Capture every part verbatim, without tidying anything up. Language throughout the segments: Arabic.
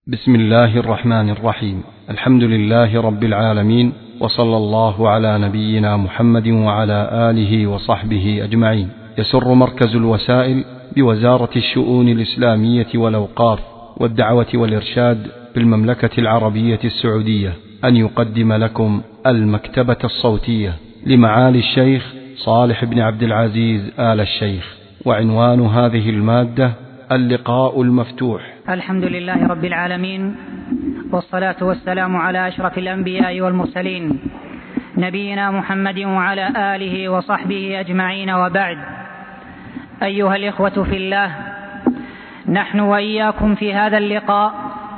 بسم الله الرحمن الرحيم. الحمد لله رب العالمين، وصلى الله على نبينا محمد وعلى آله وصحبه أجمعين. يسر مركز الوسائل بوزارة الشؤون الإسلامية والأوقاف والدعوة والإرشاد بالمملكة العربية السعودية أن يقدم لكم المكتبة الصوتية لمعالي الشيخ صالح بن عبد العزيز آل الشيخ. وعنوان هذه المادة: اللقاء المفتوح. الحمد لله رب العالمين، والصلاة والسلام على أشرف الأنبياء والمرسلين، نبينا محمد وعلى آله وصحبه أجمعين، وبعد. أيها الإخوة في الله، نحن وإياكم في هذا اللقاء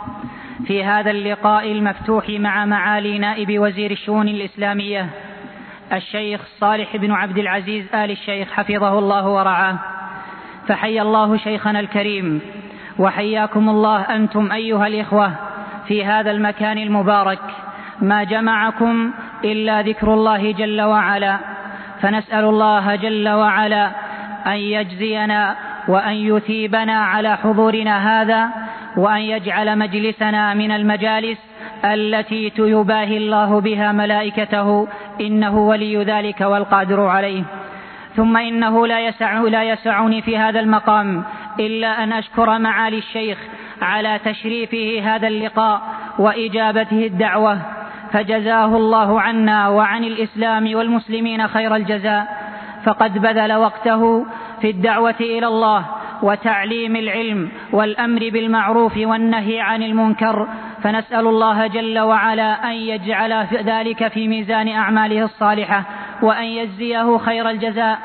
في هذا اللقاء المفتوح مع معالي نائب وزير الشؤون الإسلامية الشيخ صالح بن عبد العزيز آل الشيخ حفظه الله ورعاه. فحيا الله شيخنا الكريم، وحياكم الله أنتم أيها الإخوة في هذا المكان المبارك. ما جمعكم إلا ذكر الله جل وعلا، فنسأل الله جل وعلا أن يجزينا وأن يثيبنا على حضورنا هذا، وأن يجعل مجلسنا من المجالس التي يباهي الله بها ملائكته، إنه ولي ذلك والقادر عليه. ثم إنه لا يسع لا يسعني في هذا المقام إلا أن أشكر معالي الشيخ على تشريفه هذا اللقاء وإجابته الدعوة، فجزاه الله عنا وعن الإسلام والمسلمين خير الجزاء، فقد بذل وقته في الدعوة إلى الله وتعليم العلم والأمر بالمعروف والنهي عن المنكر. فنسأل الله جل وعلا أن يجعل ذلك في ميزان أعماله الصالحة، وأن يجزيه خير الجزاء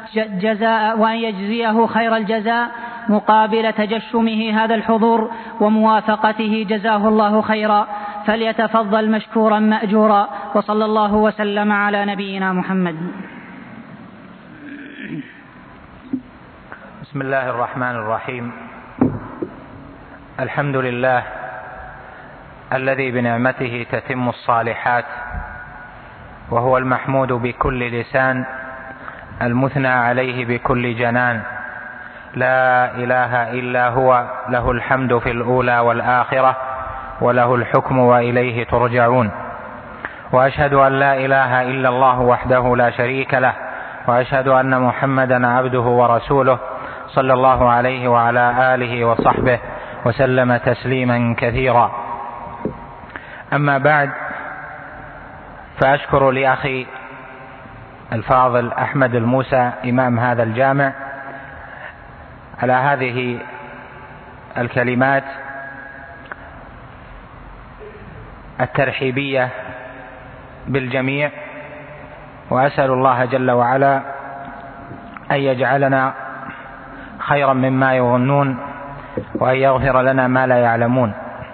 جزاء وأن يجزيه خير الجزاء مقابل تجشمه هذا الحضور وموافقته، جزاه الله خيرا. فليتفضل مشكورا مأجورا، وصلى الله وسلم على نبينا محمد. بسم الله الرحمن الرحيم. الحمد لله الذي بنعمته تتم الصالحات، وهو المحمود بكل لسان، المثنى عليه بكل جنان. لا إله إلا هو، له الحمد في الأولى والآخرة، وله الحكم وإليه ترجعون. وأشهد أن لا إله إلا الله وحده لا شريك له، وأشهد أن محمدا عبده ورسوله، صلى الله عليه وعلى آله وصحبه وسلم تسليما كثيرا. أما بعد، فأشكر لأخي الفاضل أحمد الموسى إمام هذا الجامع على هذه الكلمات الترحيبية بالجميع، وأسأل الله جل وعلا أن يجعلنا خيرا مما يظنون، وأن يغفر لنا ما لا يعلمون.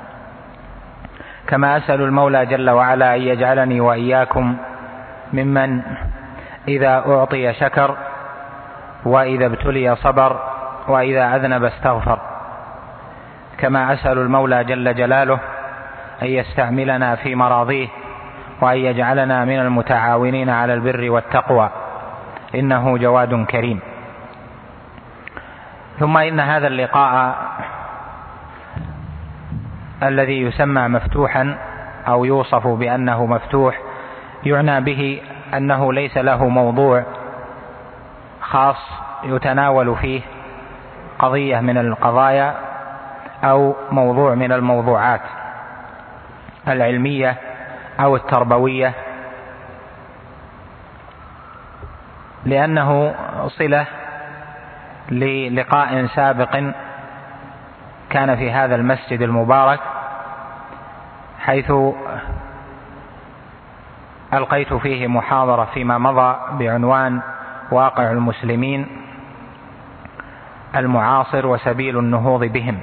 كما أسأل المولى جل وعلا أن يجعلني وإياكم ممن إذا أعطي شكر، وإذا ابتلي صبر، وإذا أذنب استغفر. كما أسأل المولى جل جلاله أن يستعملنا في مراضيه، وأن يجعلنا من المتعاونين على البر والتقوى، إنه جواد كريم. ثم إن هذا اللقاء الذي يسمى مفتوحا أو يوصف بأنه مفتوح، يعنى به أنه ليس له موضوع خاص يتناول فيه قضية من القضايا أو موضوع من الموضوعات العلمية أو التربوية، لأنه صلة للقاء سابق كان في هذا المسجد المبارك، حيث ألقيت فيه محاضرة فيما مضى بعنوان واقع المسلمين المعاصر وسبيل النهوض بهم.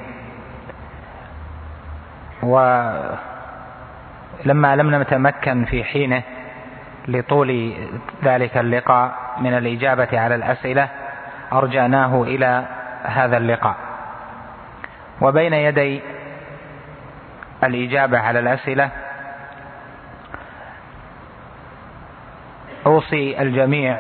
ولما لم نتمكن في حينه لطول ذلك اللقاء من الإجابة على الأسئلة، أرجعناه إلى هذا اللقاء. وبين يدي الإجابة على الأسئلة أوصي الجميع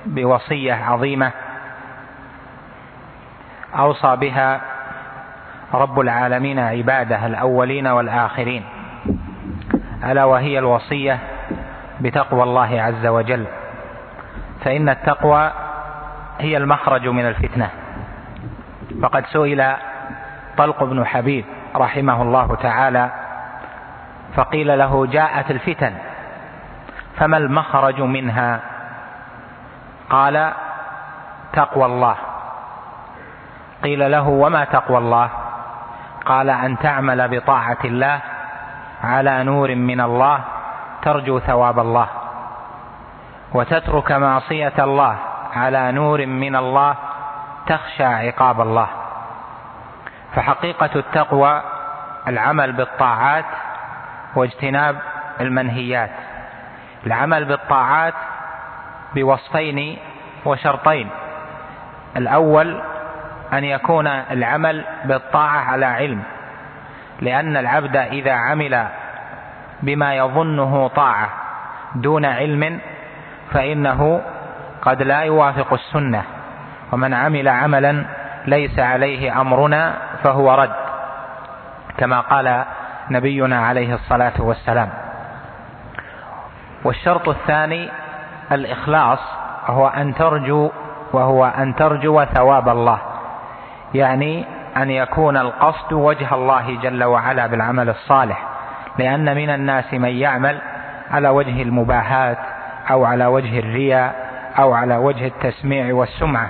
بوصية عظيمة أوصى بها رب العالمين عباده الأولين والآخرين، ألا وهي الوصية بتقوى الله عز وجل، فإن التقوى هي المخرج من الفتنة. فقد سئل طلق بن حبيب رحمه الله تعالى فقيل له: جاءت الفتن فما المخرج منها؟ قال: تقوى الله. قيل له: وما تقوى الله؟ قال: أن تعمل بطاعة الله على نور من الله ترجو ثواب الله، وتترك معصية الله على نور من الله تخشى عقاب الله. فحقيقة التقوى العمل بالطاعات واجتناب المنهيات. العمل بالطاعات بوصفين وشرطين: الأول أن يكون العمل بالطاعة على علم، لأن العبد إذا عمل بما يظنه طاعة دون علم فإنه قد لا يوافق السنة، ومن عمل عملا ليس عليه أمرنا فهو رد، كما قال نبينا عليه الصلاة والسلام. والشرط الثاني الإخلاص، وهو أن ترجو وهو أن ترجو ثواب الله، يعني أن يكون القصد وجه الله جل وعلا بالعمل الصالح، لأن من الناس من يعمل على وجه المباهات أو على وجه الرياء أو على وجه التسميع والسمعة.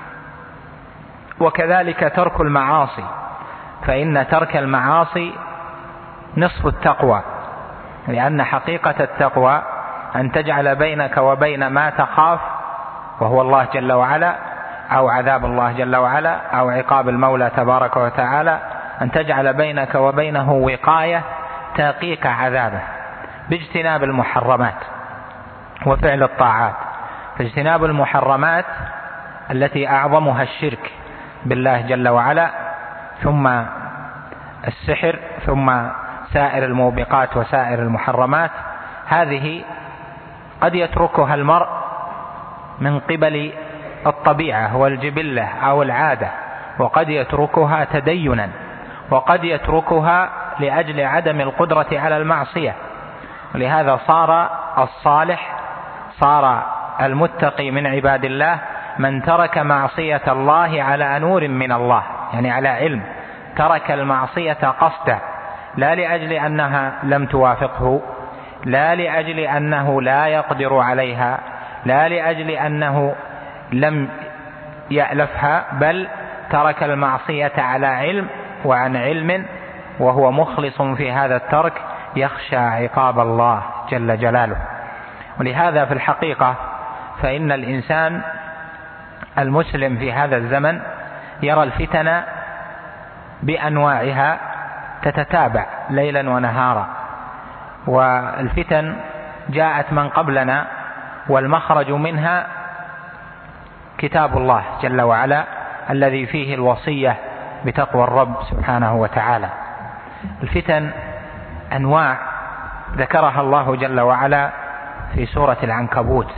وكذلك ترك المعاصي، فإن ترك المعاصي نصف التقوى، لأن حقيقة التقوى أن تجعل بينك وبين ما تخاف وهو الله جل وعلا، أو عذاب الله جل وعلا، أو عقاب المولى تبارك وتعالى، أن تجعل بينك وبينه وقاية تقيك عذابه باجتناب المحرمات وفعل الطاعات. فاجتناب المحرمات التي أعظمها الشرك بالله جل وعلا، ثم السحر، ثم سائر الموبقات وسائر المحرمات، هذه قد يتركها المرء من قبل الطبيعة والجبلة أو العادة، وقد يتركها تدينا، وقد يتركها لأجل عدم القدرة على المعصية. ولهذا صار الصالح، صار المتقي من عباد الله من ترك معصية الله على نور من الله، يعني على علم، ترك المعصية قصدا، لا لأجل أنها لم توافقه، لا لأجل أنه لا يقدر عليها، لا لأجل أنه لم يألفها، بل ترك المعصية على علم وعن علم، وهو مخلص في هذا الترك يخشى عقاب الله جل جلاله. ولهذا في الحقيقة فإن الإنسان المسلم في هذا الزمن يرى الفتن بأنواعها تتتابع ليلا ونهارا، والفتن جاءت من قبلنا، والمخرج منها كتاب الله جل وعلا الذي فيه الوصية بتقوى الرب سبحانه وتعالى. الفتن أنواع ذكرها الله جل وعلا في سورة العنكبوت.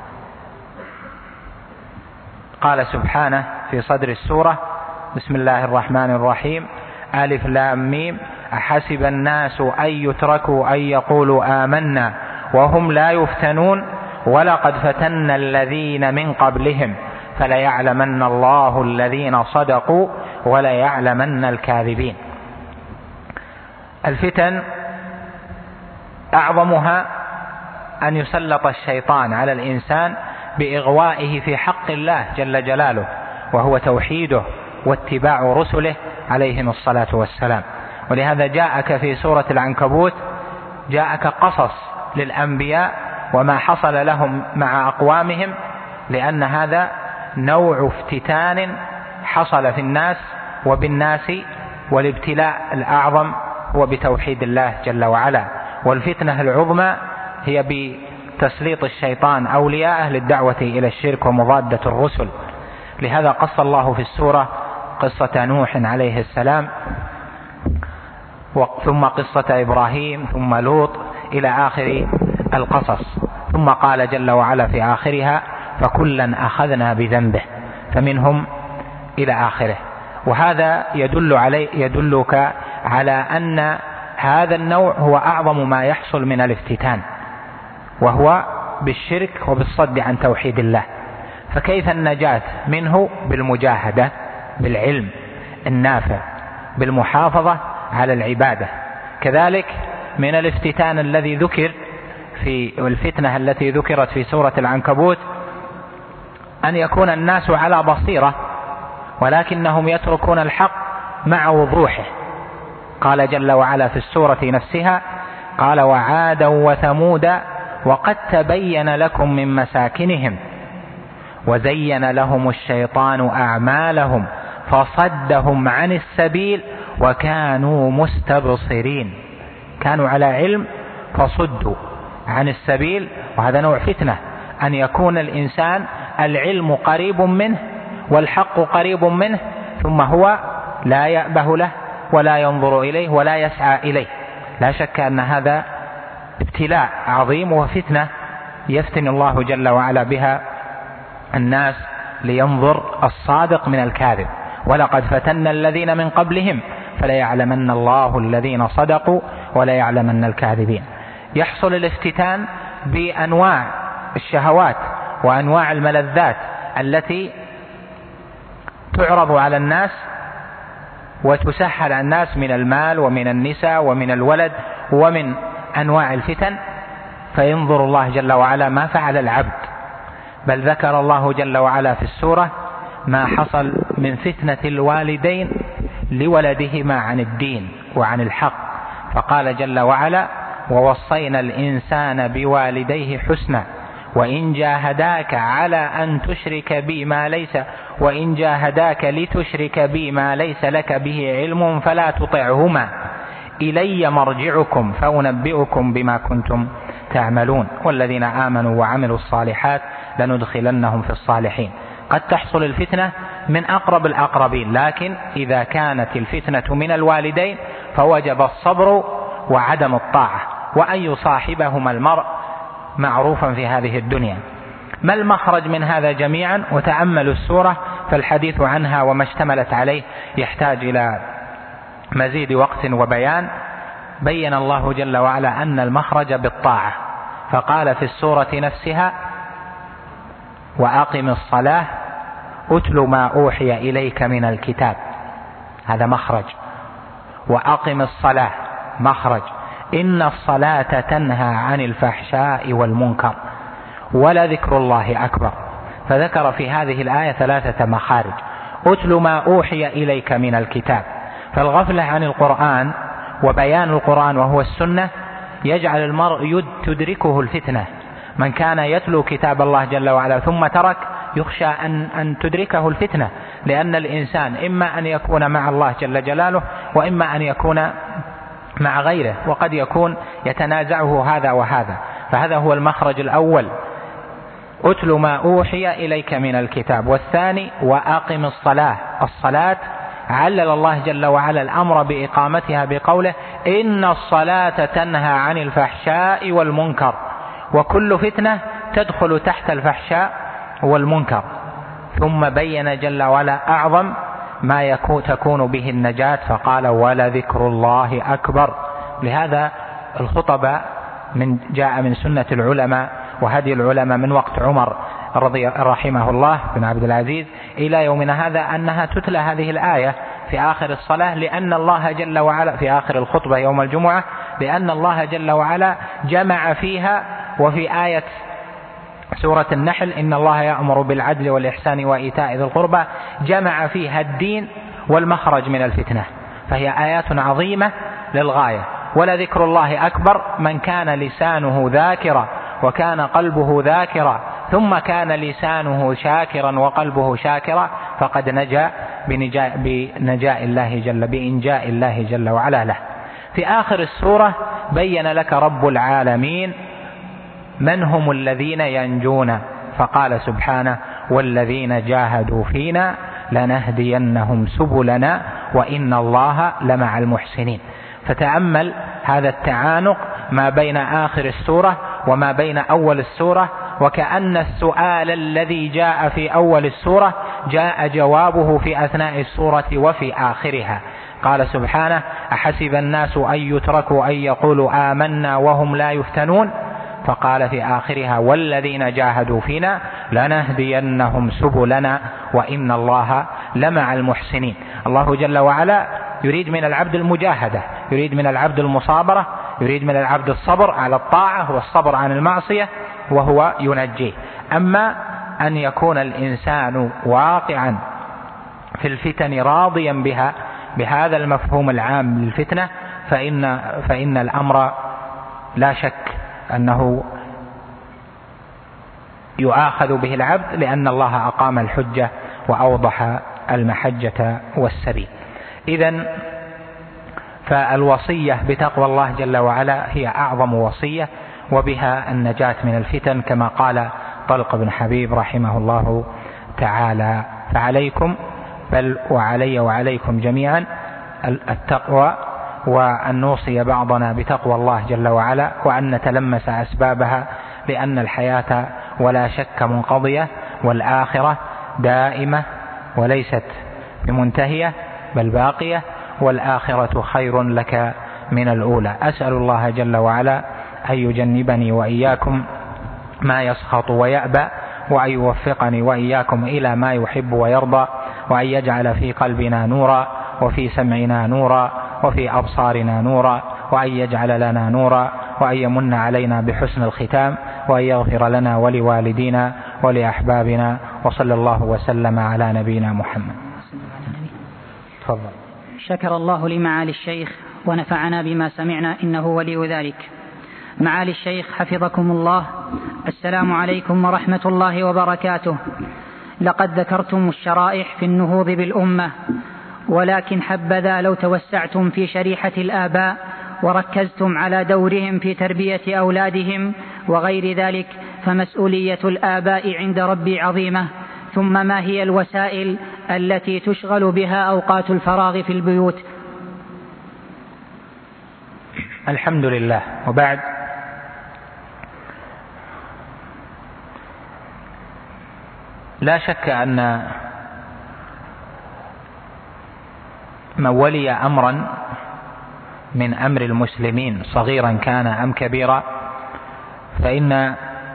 قال سبحانه في صدر السورة: بسم الله الرحمن الرحيم، ألف لام ميم، أحسب الناس أن يتركوا أن يقولوا آمنا وهم لا يفتنون ولقد فتنا الذين من قبلهم فليعلمن الله الذين صدقوا وليعلمن الكاذبين. الفتن أعظمها أن يسلط الشيطان على الإنسان بإغوائه في حق الله جل جلاله، وهو توحيده واتباع رسله عليهم الصلاة والسلام. ولهذا جاءك في سورة العنكبوت جاءك قصص للأنبياء وما حصل لهم مع أقوامهم، لأن هذا نوع افتتان حصل في الناس وبالناس، والابتلاء الأعظم هو بتوحيد الله جل وعلا. والفتنة العظمى هي بتسليط الشيطان أولياءه للدعوة إلى الشرك ومضادة الرسل. لهذا قص الله في السورة قصة نوح عليه السلام، ثم قصة إبراهيم، ثم لوط، إلى آخر القصص. ثم قال جل وعلا في آخرها: فكلا أخذنا بذنبه، فمنهم إلى آخره. وهذا يدل علي يدلك على أن هذا النوع هو أعظم ما يحصل من الافتتان، وهو بالشرك وبالصد عن توحيد الله. فكيف النجاة منه؟ بالمجاهدة بالعلم النافع، بالمحافظة على العبادة. كذلك من الافتتان الذي ذكر في الفتنة التي ذكرت في سورة العنكبوت أن يكون الناس على بصيرة ولكنهم يتركون الحق مع وضوحه. قال جل وعلا في السورة نفسها: قال وعادا وثمود وقد تبين لكم من مساكنهم وزين لهم الشيطان أعمالهم فصدهم عن السبيل وكانوا مستبصرين. كانوا على علم فصدوا عن السبيل. وهذا نوع فتنة، أن يكون الإنسان العلم قريب منه والحق قريب منه ثم هو لا يأبه له ولا ينظر إليه ولا يسعى إليه. لا شك أن هذا ابتلاء عظيم وفتنة يفتن الله جل وعلا بها الناس لينظر الصادق من الكاذب. ولقد فتنا الذين من قبلهم فليعلمن الله الذين صدقوا وليعلمن الكاذبين. يحصل الافتتان بأنواع الشهوات وأنواع الملذات التي تعرض على الناس وتسهل على الناس من المال ومن النساء ومن الولد ومن أنواع الفتن، فينظر الله جل وعلا ما فعل العبد. بل ذكر الله جل وعلا في السورة ما حصل من فتنة الوالدين لولدهما عن الدين وعن الحق، فقال جل وعلا: ووصينا الإنسان بوالديه حسنا وإن جاهداك على أن تشرك بي ما ليس وإن جاهداك لتشرك بي ما ليس لك به علم فلا تطعهما إلي مرجعكم فأنبئكم بما كنتم تعملون والذين آمنوا وعملوا الصالحات لندخلنهم في الصالحين. قد تحصل الفتنة من أقرب الأقربين، لكن إذا كانت الفتنة من الوالدين فوجب الصبر وعدم الطاعة، وأن يصاحبهما المرء معروفا في هذه الدنيا. ما المخرج من هذا جميعا؟ وتأملوا السورة، فالحديث عنها وما اشتملت عليه يحتاج إلى مزيد وقت وبيان. بين الله جل وعلا أن المخرج بالطاعة، فقال في السورة نفسها: وأقم الصلاة أتل ما أوحي إليك من الكتاب. هذا مخرج. وأقم الصلاة مخرج. إن الصلاة تنهى عن الفحشاء والمنكر ولذكر الله أكبر. فذكر في هذه الآية ثلاثة مخارج. أتل ما أوحي إليك من الكتاب، فالغفلة عن القرآن وبيان القرآن وهو السنة يجعل المرء تدركه الفتنة. من كان يتلو كتاب الله جل وعلا ثم ترك يخشى أن, أن تدركه الفتنة، لأن الإنسان إما أن يكون مع الله جل جلاله وإما أن يكون مع غيره، وقد يكون يتنازعه هذا وهذا. فهذا هو المخرج الأول، أتل ما أوحي إليك من الكتاب. والثاني وأقم الصلاة. الصلاة علل الله جل وعلا الأمر بإقامتها بقوله: إن الصلاة تنهى عن الفحشاء والمنكر. وكل فتنة تدخل تحت الفحشاء والمنكر. ثم بين جل وعلا أعظم ما يكون تكون به النجاة، فقال: ولذكر الله أكبر. لهذا الخطبة من جاء من سنة العلماء وهدي العلماء من وقت عمر رضي رحمه الله بن عبد العزيز إلى يومنا هذا أنها تتلى هذه الآية في آخر الصلاة، لأن الله جل وعلا في آخر الخطبة يوم الجمعة، لأن الله جل وعلا جمع فيها وفي آية سورة النحل: إن الله يأمر بالعدل والإحسان وإيتاء ذي القربى، جمع فيها الدين والمخرج من الفتنة. فهي آيات عظيمة للغاية. ولذكر الله أكبر. من كان لسانه ذاكرا وكان قلبه ذاكرا ثم كان لسانه شاكرا وقلبه شاكرا فقد نجا بنجاء, بنجاء الله جل بإنجاء الله جل وعلا له. في آخر السورة بين لك رب العالمين من هم الذين ينجون، فقال سبحانه: والذين جاهدوا فينا لنهدينهم سبلنا وإن الله لمع المحسنين. فتأمل هذا التعانق ما بين آخر السورة وما بين أول السورة، وكأن السؤال الذي جاء في أول السورة جاء جوابه في أثناء السورة وفي آخرها. قال سبحانه: أحسب الناس أن يتركوا أن يقولوا آمنا وهم لا يفتنون، فقال في آخرها: والذين جاهدوا فينا لنهدينهم سبلنا وإن الله لمع المحسنين. الله جل وعلا يريد من العبد المجاهدة، يريد من العبد المصابرة، يريد من العبد الصبر على الطاعة والصبر عن المعصية، وهو ينجيه. أما أن يكون الإنسان واقعا في الفتن راضيا بها بهذا المفهوم العام للفتنة، فإن, فإن الأمر لا شك أنه يؤاخذ به العبد، لأن الله أقام الحجة وأوضح المحجة والسبيل. إذن فالوصية بتقوى الله جل وعلا هي أعظم وصية، وبها النجاة من الفتن، كما قال طلق بن حبيب رحمه الله تعالى: فعليكم، بل وعلي وعليكم جميعا، التقوى، وأن نوصي بعضنا بتقوى الله جل وعلا، وأن نتلمس أسبابها، لأن الحياة ولا شك منقضية، والآخرة دائمة وليست بمنتهية بل باقية، والآخرة خير لك من الأولى. أسأل الله جل وعلا أن يجنبني وإياكم ما يسخط ويأبى، وأن يوفقني وإياكم إلى ما يحب ويرضى، وأن يجعل في قلبنا نورا، وفي سمعنا نورا، وفي أبصارنا نورا، وأن يجعل لنا نورا، وأن يمن علينا بحسن الختام، وأن يغفر لنا ولوالدينا ولأحبابنا، وصلى الله وسلم على نبينا محمد. تفضل. شكر الله لمعالي الشيخ ونفعنا بما سمعنا، إنه ولي ذلك. معالي الشيخ حفظكم الله، السلام عليكم ورحمة الله وبركاته. لقد ذكرتم الشرائح في النهوض بالأمة، ولكن حبذا لو توسعتم في شريحة الآباء وركزتم على دورهم في تربية أولادهم وغير ذلك، فمسؤولية الآباء عند ربي عظيمة. ثم ما هي الوسائل التي تشغل بها أوقات الفراغ في البيوت؟ الحمد لله. وبعد، لا شك أن من ولي أمرا من أمر المسلمين صغيرا كان أم كبيرا، فإن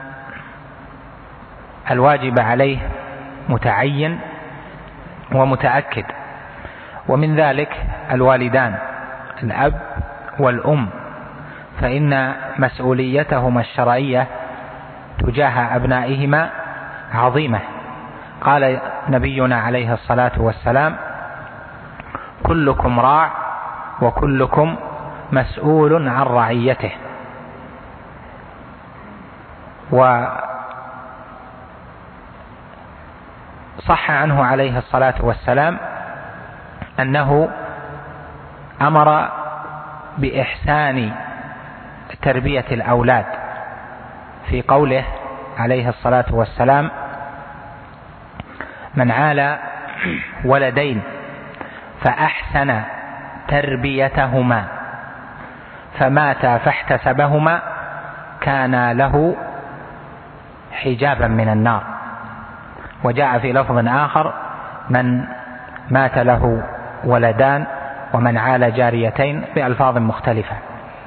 الواجب عليه متعين ومتأكد، ومن ذلك الوالدان، الأب والأم، فإن مسؤوليتهما الشرعية تجاه أبنائهما عظيمة. قال نبينا عليه الصلاة والسلام: كلكم راع وكلكم مسؤول عن رعيته. وصح عنه عليه الصلاة والسلام أنه أمر بإحسان تربية الأولاد، في قوله عليه الصلاة والسلام: من عال ولدين فأحسن تربيتهما فماتا فاحتسبهما كان له حجابا من النار. وجاء في لفظ آخر: من مات له ولدان ومن عال جاريتين، بألفاظ مختلفة.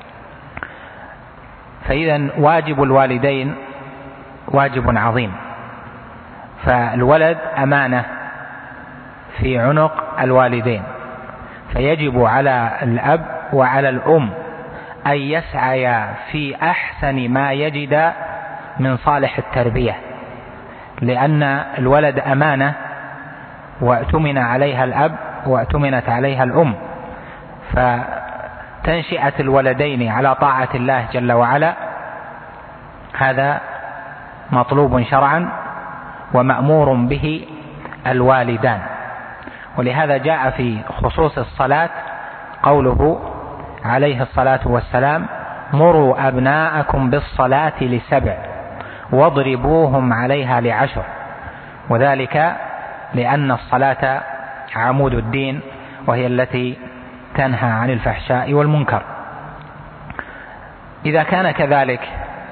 فإذا واجب الوالدين واجب عظيم، فالولد أمانة في عنق الوالدين، فيجب على الأب وعلى الأم أن يسعيا في أحسن ما يجد من صالح التربية، لأن الولد أمانة وأتمن عليها الأب وأتمنت عليها الأم، فتنشئة الولدين على طاعة الله جل وعلا هذا مطلوب شرعا ومأمور به الوالدان. ولهذا جاء في خصوص الصلاة قوله عليه الصلاة والسلام: مروا أبناءكم بالصلاة لسبع واضربوهم عليها لعشر، وذلك لأن الصلاة عمود الدين، وهي التي تنهى عن الفحشاء والمنكر. إذا كان كذلك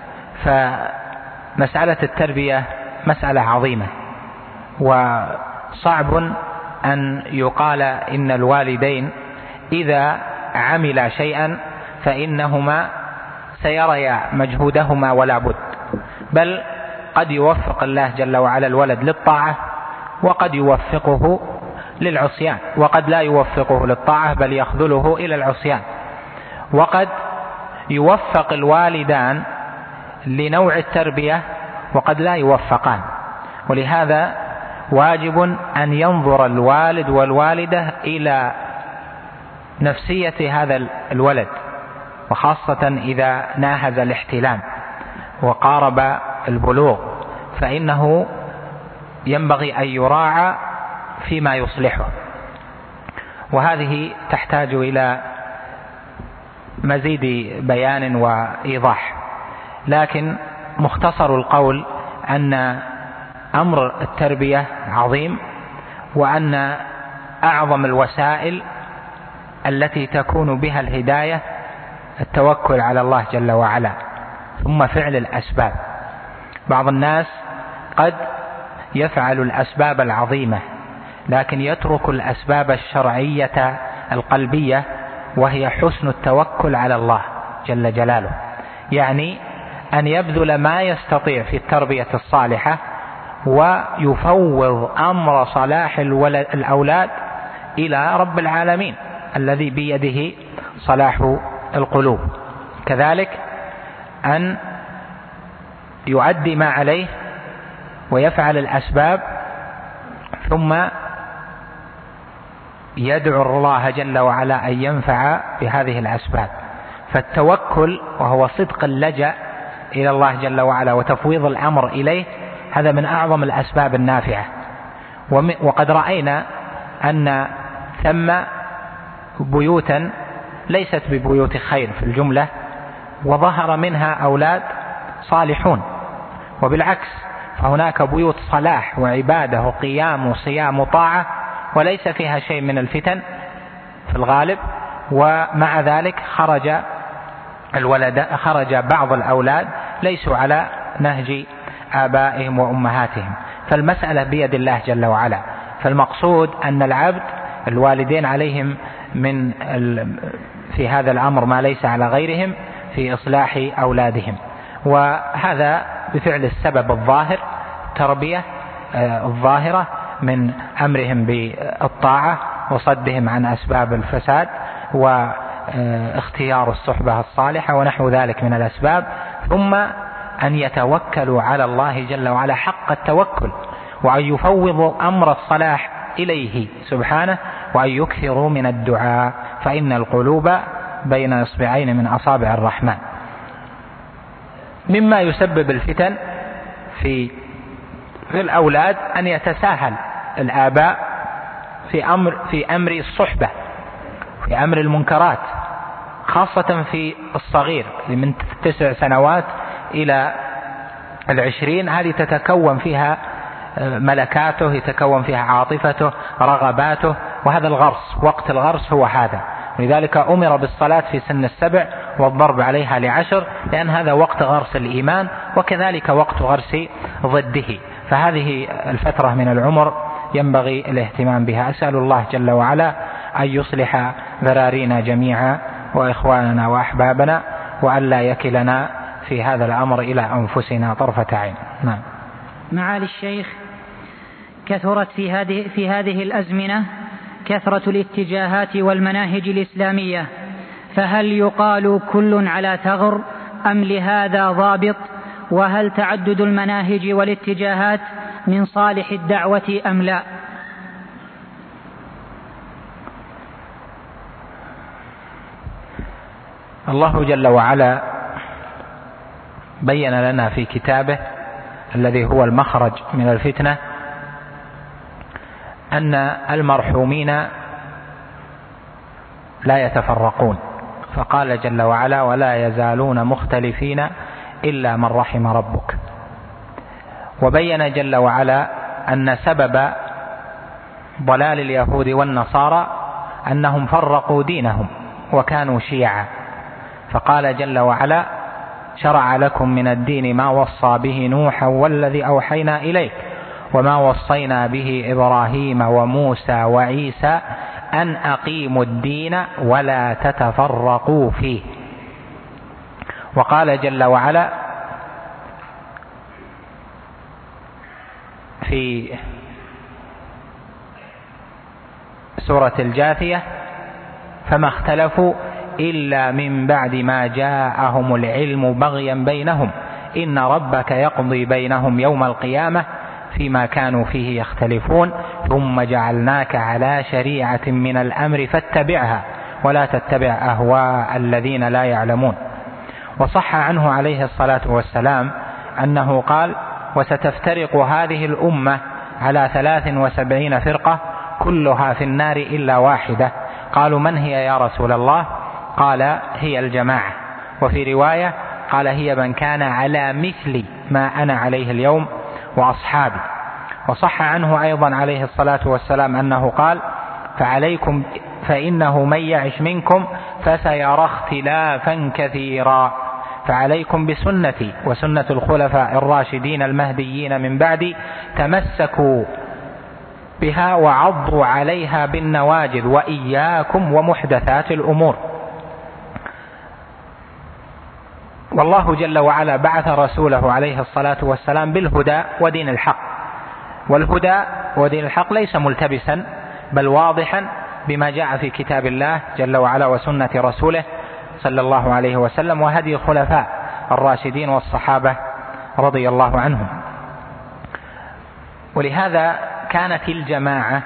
فمسألة التربية مسألة عظيمة، صعب أن يقال إن الوالدين إذا عملا شيئا فإنهما سيريا مجهودهما ولا بد، بل قد يوفق الله جل وعلا الولد للطاعة وقد يوفقه للعصيان، وقد لا يوفقه للطاعة بل يخذله إلى العصيان، وقد يوفق الوالدان لنوع التربية وقد لا يوفقان. ولهذا واجب أن ينظر الوالد والوالدة إلى نفسية هذا الولد، وخاصة إذا ناهز الاحتلام وقارب البلوغ، فإنه ينبغي أن يراعى فيما يصلحه. وهذه تحتاج إلى مزيد بيان وإيضاح، لكن مختصر القول أن أمر التربية عظيم، وأن أعظم الوسائل التي تكون بها الهداية التوكل على الله جل وعلا ثم فعل الأسباب. بعض الناس قد يفعل الأسباب العظيمة لكن يترك الأسباب الشرعية القلبية، وهي حسن التوكل على الله جل جلاله، يعني أن يبذل ما يستطيع في التربية الصالحة ويفوض أمر صلاح الأولاد إلى رب العالمين الذي بيده صلاح القلوب. كذلك أن يؤدي ما عليه ويفعل الأسباب ثم يدعو الله جل وعلا أن ينفع بهذه الأسباب. فالتوكل وهو صدق اللجأ إلى الله جل وعلا وتفويض الأمر إليه، هذا من أعظم الأسباب النافعة. وقد رأينا أن ثم بيوتا ليست ببيوت خير في الجملة وظهر منها أولاد صالحون، وبالعكس فهناك بيوت صلاح وعبادة وقيام وصيام وطاعة وليس فيها شيء من الفتن في الغالب، ومع ذلك خرج الولد خرج بعض الأولاد ليسوا على نهج آبائهم وأمهاتهم. فالمسألة بيد الله جل وعلا. فالمقصود أن العبد الوالدين عليهم من في هذا الأمر ما ليس على غيرهم في إصلاح أولادهم، وهذا بفعل السبب الظاهر، تربية الظاهرة من أمرهم بالطاعة وصدهم عن أسباب الفساد واختيار الصحبة الصالحة ونحو ذلك من الأسباب، ثم أن يتوكلوا على الله جل وعلا حق التوكل، وأن يفوضوا أمر الصلاح إليه سبحانه، وأن يكثروا من الدعاء، فإن القلوب بين إصبعين من أصابع الرحمن. مما يسبب الفتن في الأولاد أن يتساهل الآباء في أمر في أمر الصحبة، في أمر المنكرات، خاصة في الصغير من تسع سنوات إلى العشرين. هذه تتكون فيها ملكاته، يتكون فيها عاطفته، رغباته، وهذا الغرس، وقت الغرس هو هذا. ولذلك أمر بالصلاة في سن السبع والضرب عليها لعشر، لأن هذا وقت غرس الإيمان، وكذلك وقت غرس ضده. فهذه الفترة من العمر ينبغي الاهتمام بها. أسأل الله جل وعلا أن يصلح ذرارينا جميعا وإخواننا وأحبابنا، وأن لا يكلنا في هذا الأمر إلى أنفسنا طرفة عين. نعم. معالي الشيخ، كثرت في هذه في هذه الأزمنة كثرة الاتجاهات والمناهج الإسلامية، فهل يقال كل على ثغر أم لهذا ضابط؟ وهل تعدد المناهج والاتجاهات من صالح الدعوة أم لا؟ الله جل وعلا بين لنا في كتابه الذي هو المخرج من الفتنة أن المرحومين لا يتفرقون، فقال جل وعلا: ولا يزالون مختلفين إلا من رحم ربك. وبين جل وعلا أن سبب ضلال اليهود والنصارى أنهم فرقوا دينهم وكانوا شيعا، فقال جل وعلا: شرع لكم من الدين ما وصى به نوحا والذي أوحينا إليك وما وصينا به إبراهيم وموسى وعيسى أن أقيموا الدين ولا تتفرقوا فيه. وقال جل وعلا في سورة الجاثية: فما اختلفوا إلا من بعد ما جاءهم العلم بغيا بينهم إن ربك يقضي بينهم يوم القيامة فيما كانوا فيه يختلفون ثم جعلناك على شريعة من الأمر فاتبعها ولا تتبع أهواء الذين لا يعلمون. وصح عنه عليه الصلاة والسلام أنه قال: وستفترق هذه الأمة على ثلاث وسبعين فرقة كلها في النار إلا واحدة. قالوا: من هي يا رسول الله؟ قال: هي الجماعة. وفي رواية قال: هي من كان على مثل ما أنا عليه اليوم وأصحابي. وصح عنه أيضا عليه الصلاة والسلام أنه قال: فعليكم فإنه من يعش منكم فسيرى اختلافا كثيرا فعليكم بسنتي وسنة الخلفاء الراشدين المهديين من بعدي تمسكوا بها وعضوا عليها بالنواجذ وإياكم ومحدثات الأمور. والله جل وعلا بعث رسوله عليه الصلاة والسلام بالهدى ودين الحق، والهدى ودين الحق ليس ملتبسا بل واضحا بما جاء في كتاب الله جل وعلا وسنة رسوله صلى الله عليه وسلم وهدي الخلفاء الراشدين والصحابة رضي الله عنهم. ولهذا كانت الجماعة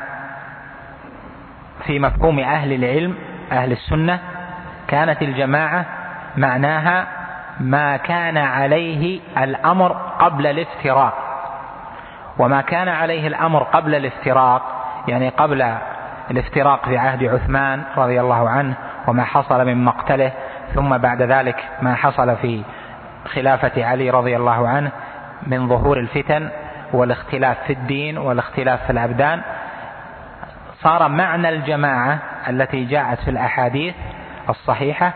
في مفهوم أهل العلم أهل السنة، كانت الجماعة معناها ما كان عليه الأمر قبل الافتراق. وما كان عليه الأمر قبل الافتراق يعني قبل الافتراق في عهد عثمان رضي الله عنه وما حصل من مقتله، ثم بعد ذلك ما حصل في خلافة علي رضي الله عنه من ظهور الفتن والاختلاف في الدين والاختلاف في الأبدان، صار معنى الجماعة التي جاءت في الأحاديث الصحيحة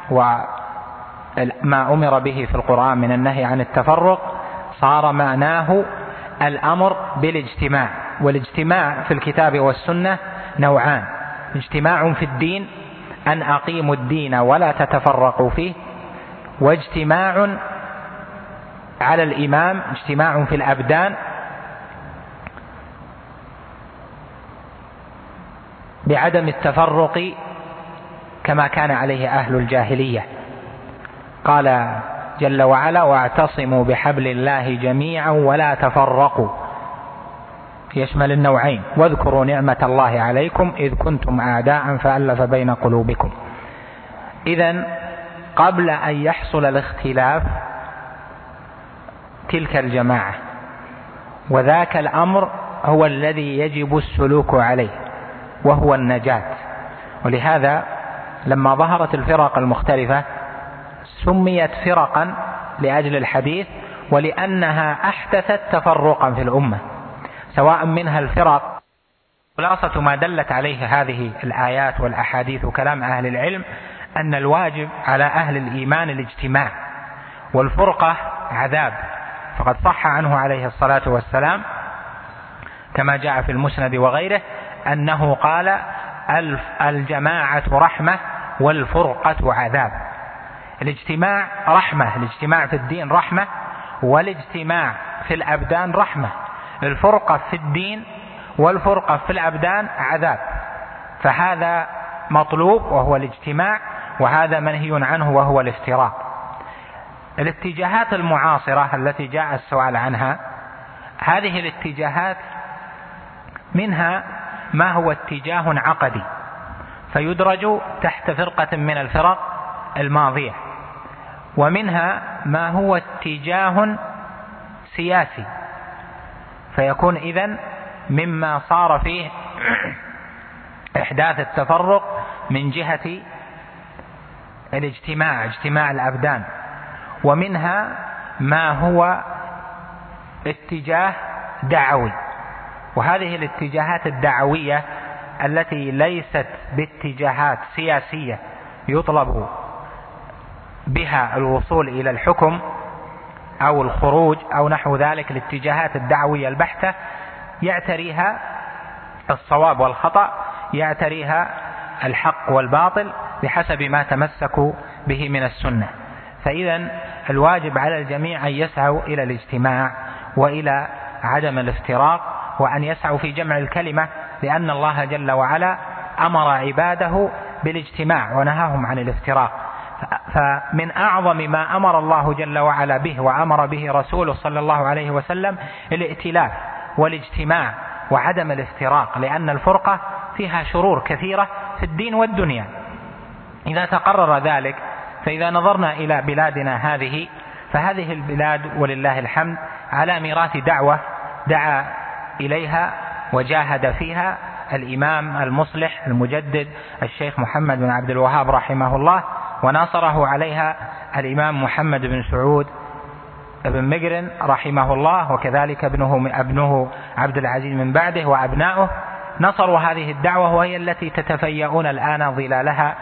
وما أمر به في القرآن من النهي عن التفرق صار معناه الأمر بالاجتماع. والاجتماع في الكتاب والسنة نوعان: اجتماع في الدين أن أقيموا الدين ولا تتفرقوا فيه، واجتماع على الإمام اجتماع في الأبدان بعدم التفرق كما كان عليه أهل الجاهلية. قال جل وعلا: واعتصموا بحبل الله جميعا ولا تفرقوا، يشمل النوعين: واذكروا نعمة الله عليكم إذ كنتم أعداء فألف بين قلوبكم. إذن قبل أن يحصل الاختلاف تلك الجماعة، وذاك الأمر هو الذي يجب السلوك عليه وهو النجاة. ولهذا لما ظهرت الفرق المختلفة سميت فرقا لأجل الحديث ولأنها أحدثت تفرقا في الأمة، سواء منها الفرق. خلاصة ما دلت عليه هذه الآيات والأحاديث وكلام أهل العلم أن الواجب على أهل الإيمان الاجتماع، والفرقة عذاب. فقد صح عنه عليه الصلاة والسلام كما جاء في المسند وغيره أنه قال: الجماعة رحمة والفرقة عذاب. الاجتماع رحمة، الاجتماع في الدين رحمة، والاجتماع في الأبدان رحمة. الفرقة في الدين والفرقة في الأبدان عذاب. فهذا مطلوب وهو الاجتماع، وهذا منهي عنه وهو الافتراق. الاتجاهات المعاصرة التي جاء السؤال عنها، هذه الاتجاهات منها ما هو اتجاه عقدي فيدرج تحت فرقة من الفرق الماضية، ومنها ما هو اتجاه سياسي فيكون إذن مما صار فيه إحداث التفرق من جهة الاجتماع اجتماع الأبدان، ومنها ما هو اتجاه دعوي. وهذه الاتجاهات الدعوية التي ليست باتجاهات سياسية يطلب بها الوصول إلى الحكم أو الخروج أو نحو ذلك، الاتجاهات الدعوية البحتة يعتريها الصواب والخطأ، يعتريها الحق والباطل بحسب ما تمسكوا به من السنة. فإذا الواجب على الجميع أن يسعوا إلى الاجتماع وإلى عدم الافتراق، وأن يسعوا في جمع الكلمة، لأن الله جل وعلا أمر عباده بالاجتماع ونهاهم عن الافتراق. فمن أعظم ما أمر الله جل وعلا به وأمر به رسوله صلى الله عليه وسلم الائتلاف والاجتماع وعدم الافتراق، لأن الفرقة فيها شرور كثيرة في الدين والدنيا. إذا تقرر ذلك، فإذا نظرنا إلى بلادنا هذه، فهذه البلاد ولله الحمد على ميراث دعوة دعا إليها وجاهد فيها الإمام المصلح المجدد الشيخ محمد بن عبد الوهاب رحمه الله، وناصره عليها الإمام محمد بن سعود بن مقرن رحمه الله، وكذلك ابنه ابنه عبد العزيز من بعده وأبناؤه، نصروا هذه الدعوة، وهي التي تتفيئون الآن ظلالها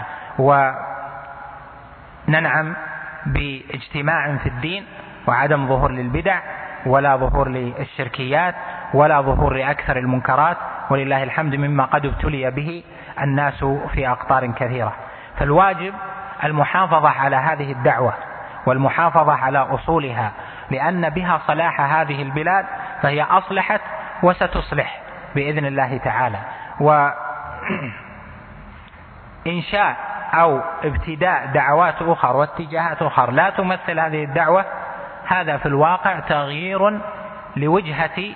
وننعم باجتماع في الدين وعدم ظهور للبدع ولا ظهور للشركيات ولا ظهور لأكثر المنكرات، ولله الحمد مما قد ابتلي به الناس في أقطار كثيرة. فالواجب المحافظة على هذه الدعوة والمحافظة على أصولها، لأن بها صلاح هذه البلاد، فهي أصلحت وستصلح بإذن الله تعالى. وإنشاء أو ابتداء دعوات أخرى واتجاهات أخرى لا تمثل هذه الدعوة، هذا في الواقع تغيير لوجهة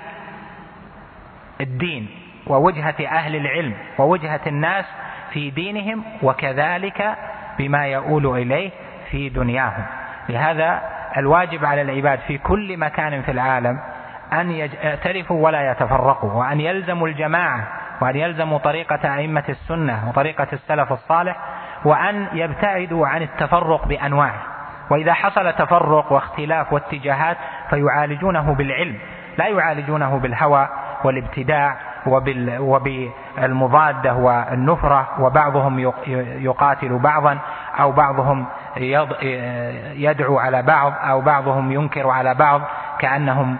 الدين ووجهة أهل العلم ووجهة الناس في دينهم، وكذلك بما يؤول إليه في دنياهم. لهذا الواجب على العباد في كل مكان في العالم أن يعترفوا ولا يتفرقوا، وأن يلزموا الجماعة، وأن يلزموا طريقة أئمة السنة وطريقة السلف الصالح، وأن يبتعدوا عن التفرق بأنواعه. وإذا حصل تفرق واختلاف واتجاهات فيعالجونه بالعلم، لا يعالجونه بالهوى والابتداع وبالمضادة والنفرة، وبعضهم يقاتل بعضا، أو بعضهم يدعو على بعض، أو بعضهم ينكر على بعض كأنهم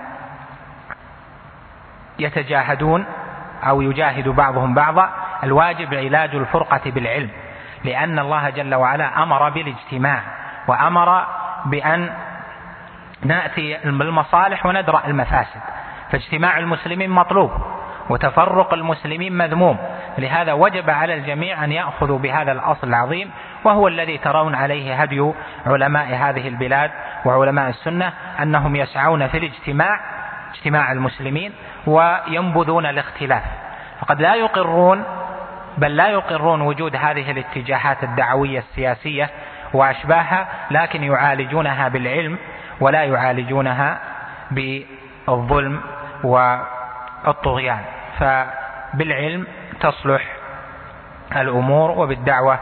يتجاهدون أو يجاهد بعضهم بعضا. الواجب علاج الفرقة بالعلم، لأن الله جل وعلا أمر بالاجتماع وأمر بأن نأتي بالمصالح وندرأ المفاسد، فاجتماع المسلمين مطلوب وتفرق المسلمين مذموم. لهذا وجب على الجميع أن يأخذوا بهذا الأصل العظيم، وهو الذي ترون عليه هدي علماء هذه البلاد وعلماء السنة، أنهم يسعون في الاجتماع اجتماع المسلمين وينبذون الاختلاف. فقد لا يقرون بل لا يقرون وجود هذه الاتجاهات الدعوية السياسية وأشباهها، لكن يعالجونها بالعلم ولا يعالجونها بالظلم والطغيان. فبالعلم تصلح الأمور، وبالدعوة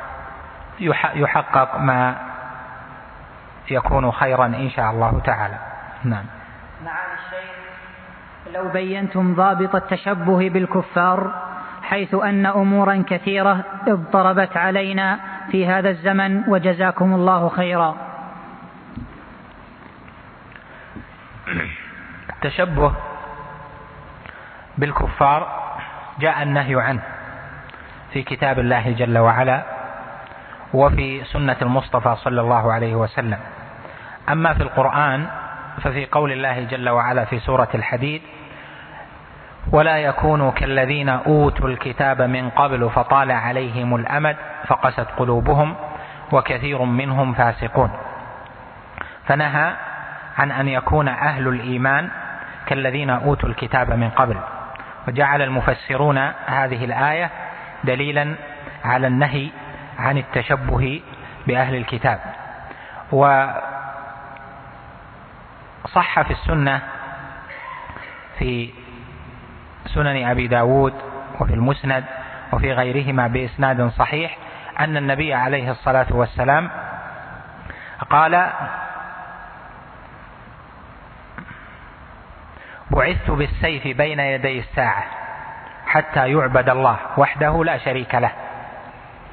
يحقق ما يكون خيرا إن شاء الله تعالى. نعم. معالي الشيخ، لو بينتم ضابط التشبه بالكفار، حيث أن أمورا كثيرة اضطربت علينا في هذا الزمن، وجزاكم الله خيرا. التشبه بالكفار جاء النهي عنه في كتاب الله جل وعلا وفي سنة المصطفى صلى الله عليه وسلم. أما في القرآن ففي قول الله جل وعلا في سورة الحديد: ولا يكونوا كالذين أوتوا الكتاب من قبل فطال عليهم الأمد فقست قلوبهم وكثير منهم فاسقون. فنهى عن أن يكون أهل الإيمان كالذين أوتوا الكتاب من قبل، وجعل المفسرون هذه الآية دليلا على النهي عن التشبه بأهل الكتاب. وصح في السنة في سنن أبي داود وفي المسند وفي غيرهما بإسناد صحيح أن النبي عليه الصلاة والسلام قال: بعثت بالسيف بين يدي الساعة حتى يعبد الله وحده لا شريك له،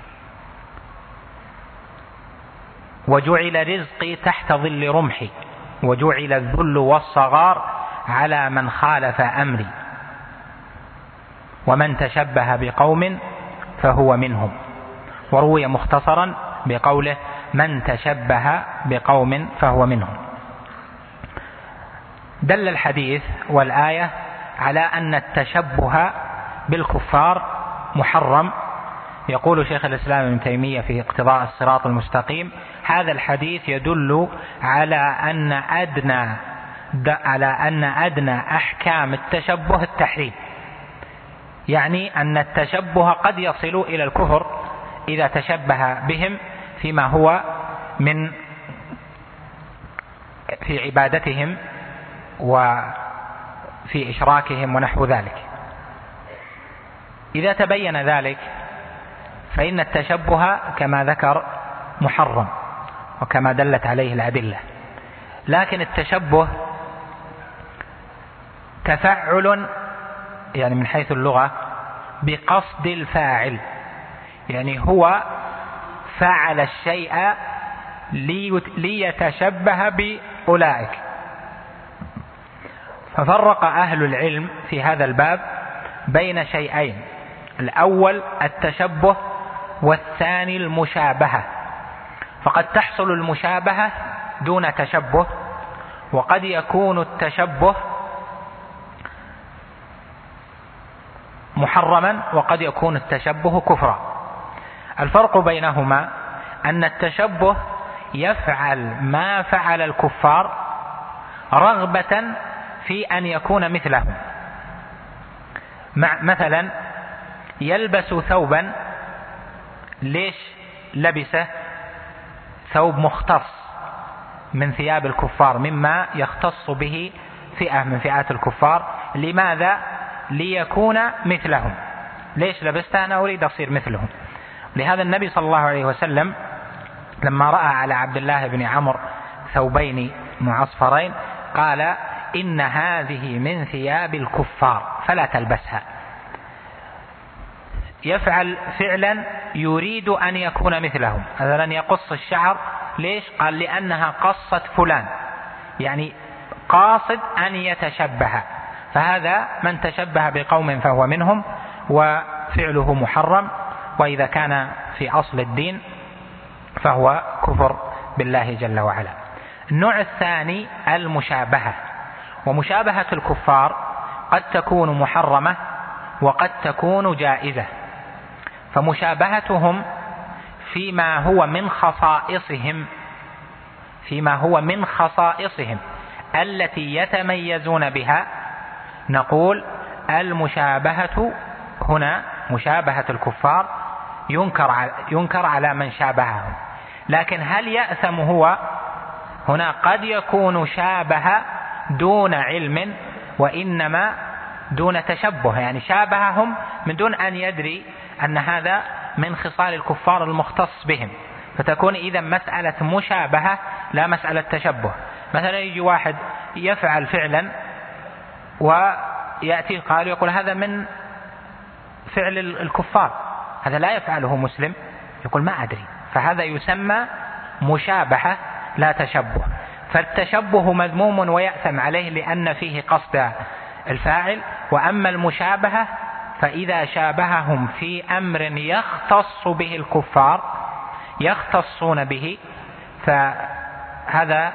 وجعل رزقي تحت ظل رمحي، وجعل الذل والصغار على من خالف أمري، ومن تشبه بقوم فهو منهم. وروي مختصرا بقوله من تشبه بقوم فهو منهم. دل الحديث والآية على أن التشبه بالكفار محرم. يقول شيخ الإسلام ابن تيمية في اقتضاء الصراط المستقيم: هذا الحديث يدل على أن أدنى على أن أدنى أحكام التشبه التحريم، يعني أن التشبه قد يصل إلى الكفر إذا تشبه بهم فيما هو من في عبادتهم وفي إشراكهم ونحو ذلك. إذا تبين ذلك فإن التشبه كما ذكر محرم وكما دلت عليه الأدلة. لكن التشبه تفعل، يعني من حيث اللغة بقصد الفاعل، يعني هو فعل الشيء ليتشبه بأولئك. ففرق أهل العلم في هذا الباب بين شيئين: الأول التشبه، والثاني المشابهة. فقد تحصل المشابهة دون تشبه، وقد يكون التشبه محرما، وقد يكون التشبه كفرا. الفرق بينهما أن التشبه يفعل ما فعل الكفار رغبة في أن يكون مثلهم. مثلا يلبس ثوبا، ليش لبسه؟ ثوب مختص من ثياب الكفار، مما يختص به فئة من فئات الكفار. لماذا؟ ليكون مثلهم. ليش لبسته؟ أنا أريد أصير مثلهم. لهذا النبي صلى الله عليه وسلم لما رأى على عبد الله بن عمرو ثوبين معصفرين قال: إن هذه من ثياب الكفار فلا تلبسها. يفعل فعلا يريد أن يكون مثلهم. مثلا يقص الشعر، ليش؟ قال: لأنها قصة فلان، يعني قاصد أن يتشبه. فهذا من تشبه بقوم فهو منهم، وفعله محرم، وإذا كان في أصل الدين فهو كفر بالله جل وعلا. النوع الثاني المشابهة. ومشابهة الكفار قد تكون محرمة وقد تكون جائزة. فمشابهتهم فيما هو من خصائصهم فيما هو من خصائصهم التي يتميزون بها، نقول المشابهة هنا مشابهة الكفار ينكر ينكر على من شابههم. لكن هل يأثم هو؟ هنا قد يكون شابه دون علم، وإنما دون تشبه، يعني شابههم من دون أن يدري أن هذا من خصال الكفار المختص بهم. فتكون إذا مسألة مشابهة لا مسألة تشبه. مثلا يجي واحد يفعل فعلا ويأتي قال يقول هذا من فعل الكفار، هذا لا يفعله مسلم، يقول ما أدري. فهذا يسمى مشابهة لا تشبه. فالتشبه مذموم ويأثم عليه لأن فيه قصد الفاعل. وأما المشابهة فإذا شابههم في أمر يختص به الكفار يختصون به فهذا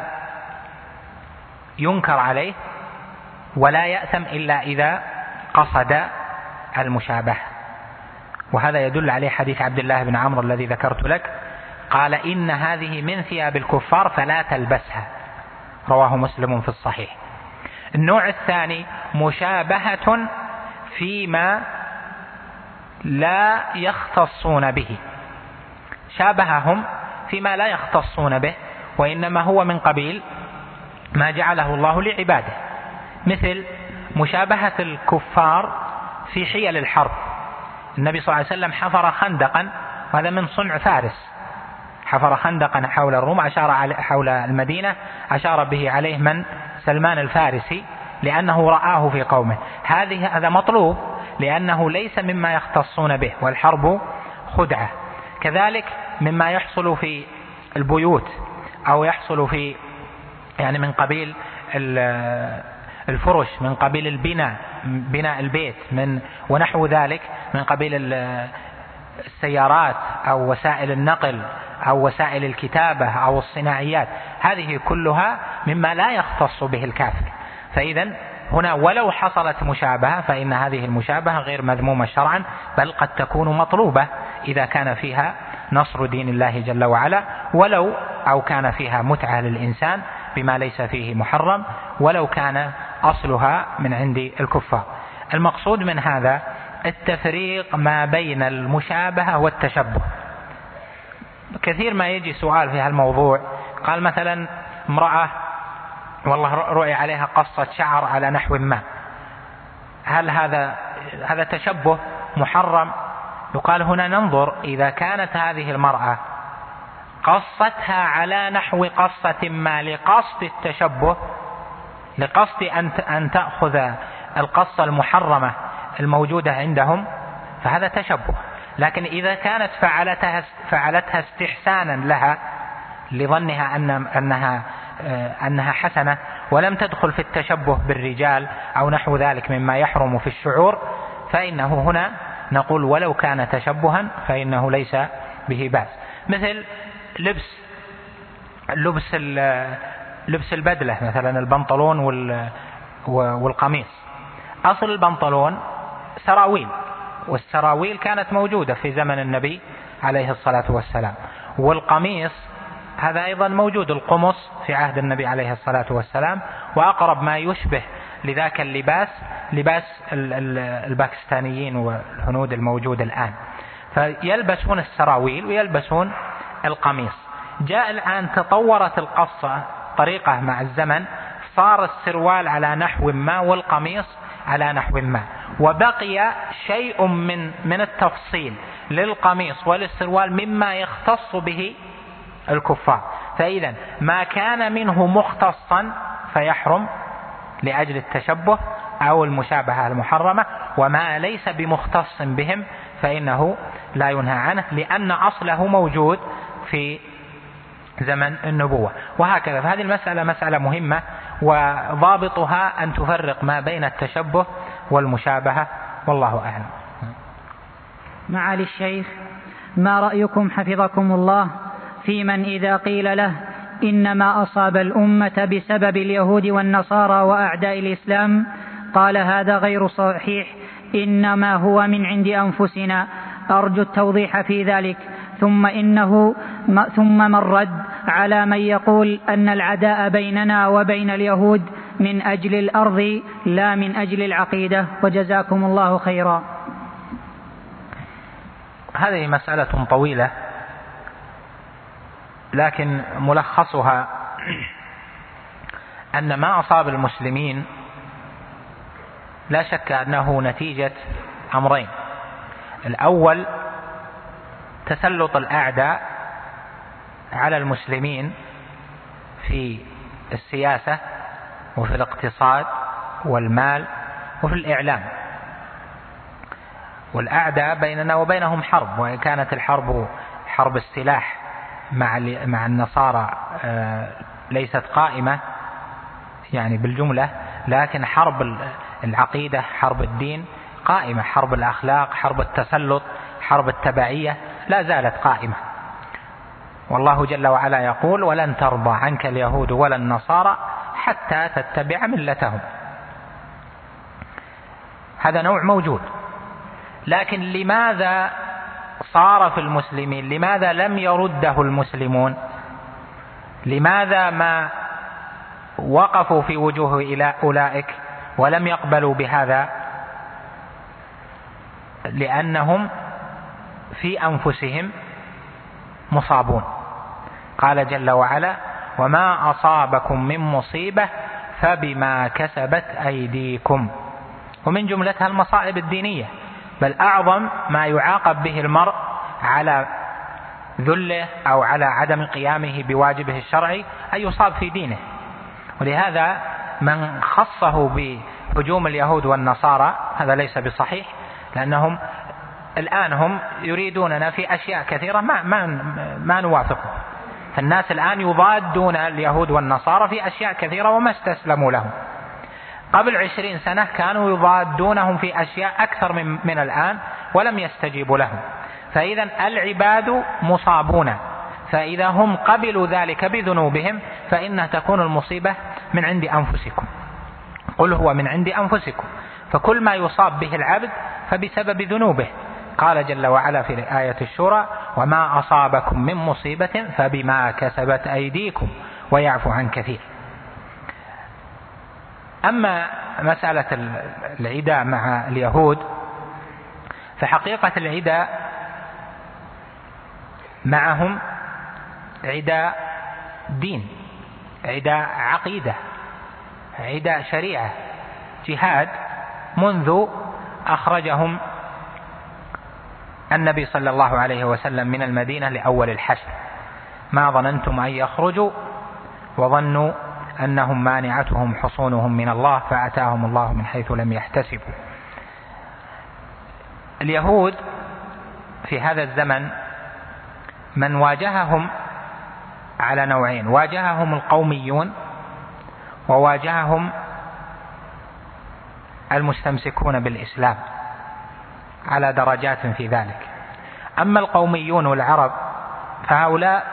ينكر عليه ولا يأثم إلا إذا قصد المشابهة. وهذا يدل عليه حديث عبد الله بن عمرو الذي ذكرت لك، قال: إن هذه من ثياب الكفار فلا تلبسها، رواه مسلم في الصحيح. النوع الثاني مشابهة فيما لا يختصون به، شابههم فيما لا يختصون به، وإنما هو من قبيل ما جعله الله لعباده، مثل مشابهة الكفار في حيل الحرب. النبي صلى الله عليه وسلم حفر خندقا، وهذا من صنع فارس، حفر خندقا حول الروم، أشار حول المدينة، أشار به عليه من سلمان الفارسي لأنه رآه في قومه. هذه هذا مطلوب لأنه ليس مما يختصون به، والحرب خدعة. كذلك مما يحصل في البيوت أو يحصل في يعني من قبيل الفرش، من قبيل البناء، بناء البيت، من ونحو ذلك، من قبيل السيارات أو وسائل النقل أو وسائل الكتابة أو الصناعيات، هذه كلها مما لا يختص به الكافر. فإذا هنا ولو حصلت مشابهة فإن هذه المشابهة غير مذمومة شرعا، بل قد تكون مطلوبة إذا كان فيها نصر دين الله جل وعلا، ولو أو كان فيها متعة للإنسان بما ليس فيه محرم، ولو كان أصلها من عند الكفار. المقصود من هذا التفريق ما بين المشابهة والتشبه. كثير ما يجي سؤال في هالموضوع، قال مثلا امرأة والله رؤي عليها قصة شعر على نحو ما، هل هذا هذا تشبه محرم؟ يقال هنا ننظر إذا كانت هذه المرأة قصتها على نحو قصة ما لقصد التشبه، لقصد أن تأخذ القصة المحرمة الموجودة عندهم، فهذا تشبه. لكن إذا كانت فعلتها فعلتها استحسانا لها لظنها أن أنها أنها حسنة ولم تدخل في التشبه بالرجال أو نحو ذلك مما يحرم في الشعور، فإنه هنا نقول ولو كان تشبها فإنه ليس به بأس. مثل لبس لبس لبس البدلة مثلا، البنطلون والقميص. أصل البنطلون سراويل، والسراويل كانت موجودة في زمن النبي عليه الصلاة والسلام، والقميص هذا أيضا موجود، القمص في عهد النبي عليه الصلاة والسلام، وأقرب ما يشبه لذاك اللباس لباس الباكستانيين والهنود الموجود الآن، فيلبسون السراويل ويلبسون القميص. جاء الآن تطورت القصة طريقة مع الزمن، صار السروال على نحو ما والقميص على نحو ما، وبقي شيء من من التفصيل للقميص وللسروال مما يختص به الكفار. فإذا ما كان منه مختصا فيحرم لأجل التشبه أو المشابهة المحرمة، وما ليس بمختص بهم فإنه لا ينهى عنه، لأن أصله موجود في زمن النبوة. وهكذا، فهذه المسألة مسألة مهمة، وضابطها أن تفرق ما بين التشبه والمشابهة، والله أعلم. معالي الشيخ، ما رأيكم حفظكم الله في من إذا قيل له إنما أصاب الأمة بسبب اليهود والنصارى وأعداء الإسلام قال هذا غير صحيح، إنما هو من عند أنفسنا، أرجو التوضيح في ذلك. ثم إنه ثم من رد على من يقول أن العداء بيننا وبين اليهود من أجل الأرض لا من أجل العقيدة، وجزاكم الله خيرا. هذه مسألة طويلة، لكن ملخصها أن ما أصاب المسلمين لا شك أنه نتيجة أمرين. الأول تسلط الأعداء على المسلمين في السياسة وفي الاقتصاد والمال وفي الإعلام، والأعداء بيننا وبينهم حرب، وإن كانت الحرب حرب السلاح مع مع النصارى ليست قائمة يعني بالجملة، لكن حرب العقيدة، حرب الدين قائمة، حرب الأخلاق، حرب التسلط، حرب التبعية لا زالت قائمة. والله جل وعلا يقول ولن ترضى عنك اليهود ولا النصارى حتى تتبع ملتهم. هذا نوع موجود، لكن لماذا صار في المسلمين؟ لماذا لم يرده المسلمون؟ لماذا ما وقفوا في وجوه إلى أولئك ولم يقبلوا بهذا؟ لأنهم في أنفسهم مصابون. قال جل وعلا وما أصابكم من مصيبة فبما كسبت أيديكم، ومن جملتها المصائب الدينية، بل أعظم ما يعاقب به المرء على ذله أو على عدم قيامه بواجبه الشرعي أن يصاب في دينه. ولهذا من خصه بهجوم اليهود والنصارى هذا ليس بصحيح، لأنهم الآن هم يريدوننا في أشياء كثيرة ما, ما, ما نوافقه، فالناس الآن يضادون اليهود والنصارى في أشياء كثيرة وما استسلموا لهم. قبل عشرين سنة كانوا يضادونهم في أشياء أكثر من, من الآن ولم يستجيبوا لهم. فإذا العباد مصابون، فإذا هم قبلوا ذلك بذنوبهم فإنها تكون المصيبة من عند أنفسكم. قل هو من عند أنفسكم، فكل ما يصاب به العبد فبسبب ذنوبه. قال جل وعلا في آية الشورى: وما أصابكم من مصيبة فبما كسبت أيديكم ويعفو عن كثير. أما مسألة العداء مع اليهود، فحقيقة العداء معهم عداء دين، عداء عقيدة، عداء شريعة، جهاد، منذ أخرجهم النبي صلى الله عليه وسلم من المدينة لأول الحشر. ما ظننتم أن يخرجوا وظنوا أنهم مانعتهم حصونهم من الله فأتاهم الله من حيث لم يحتسبوا. اليهود في هذا الزمن من واجههم على نوعين: واجههم القوميون وواجههم المستمسكون بالإسلام على درجات في ذلك. أما القوميون والعرب فهؤلاء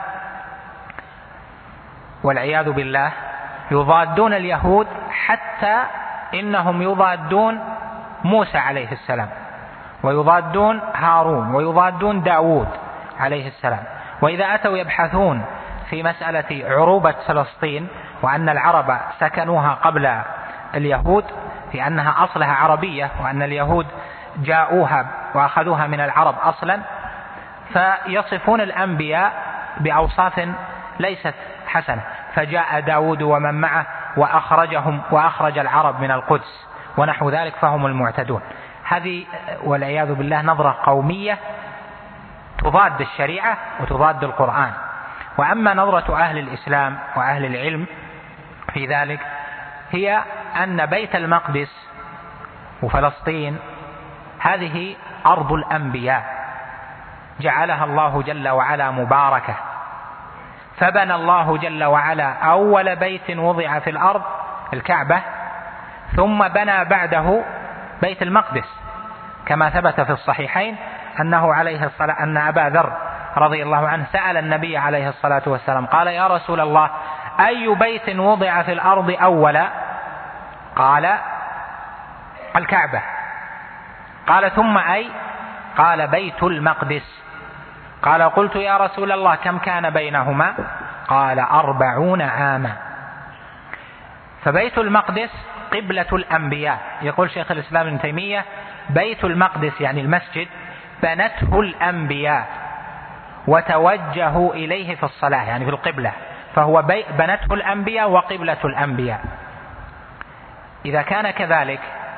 والعياذ بالله يضادون اليهود، حتى إنهم يضادون موسى عليه السلام، ويضادون هارون، ويضادون داود عليه السلام. وإذا أتوا يبحثون في مسألة عروبة فلسطين وأن العرب سكنوها قبل اليهود، في أنها أصلها عربية وأن اليهود جاءوها وأخذوها من العرب أصلا، فيصفون الأنبياء بأوصاف ليست حسنة. فجاء داود ومن معه وأخرجهم وأخرج العرب من القدس ونحو ذلك، فهم المعتدون. هذه والعياذ بالله نظرة قومية تضاد الشريعة وتضاد القرآن. وأما نظرة أهل الإسلام وأهل العلم في ذلك هي أن بيت المقدس وفلسطين هذه أرض الأنبياء، جعلها الله جل وعلا مباركة، فبنى الله جل وعلا أول بيت وضع في الأرض الكعبة، ثم بنى بعده بيت المقدس، كما ثبت في الصحيحين أنه عليه الصلاة أن أبا ذر رضي الله عنه سأل النبي عليه الصلاة والسلام قال: يا رسول الله، أي بيت وضع في الأرض أولا؟ قال: الكعبة. قال: ثم أي؟ قال: بيت المقدس. قال: قلت يا رسول الله كم كان بينهما؟ قال: أربعون عاما. فبيت المقدس قبلة الأنبياء. يقول شيخ الإسلام ابن تيمية: بيت المقدس يعني المسجد بنته الأنبياء وتوجهوا إليه في الصلاة، يعني في القبلة، فهو بنته الأنبياء وقبلة الأنبياء. إذا كان كذلك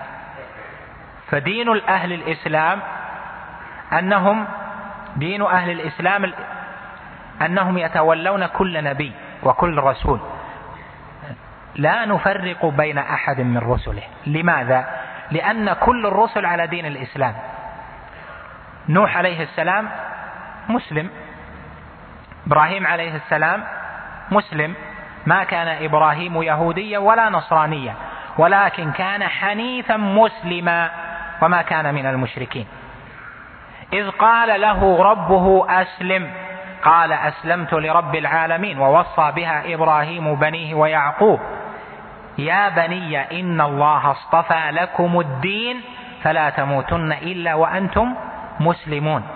فدين أهل الإسلام أنهم دين أهل الإسلام أنهم يتولون كل نبي وكل رسول، لا نفرق بين أحد من رسله. لماذا؟ لأن كل الرسل على دين الإسلام. نوح عليه السلام مسلم، إبراهيم عليه السلام مسلم، ما كان إبراهيم يهوديا ولا نصرانيا، ولكن كان حنيفا مسلما وما كان من المشركين. إذ قال له ربه أسلم قال: أسلمت لرب العالمين. ووصى بها إبراهيم بنيه ويعقوب: يا بني إن الله اصطفى لكم الدين فلا تموتن إلا وأنتم مسلمون.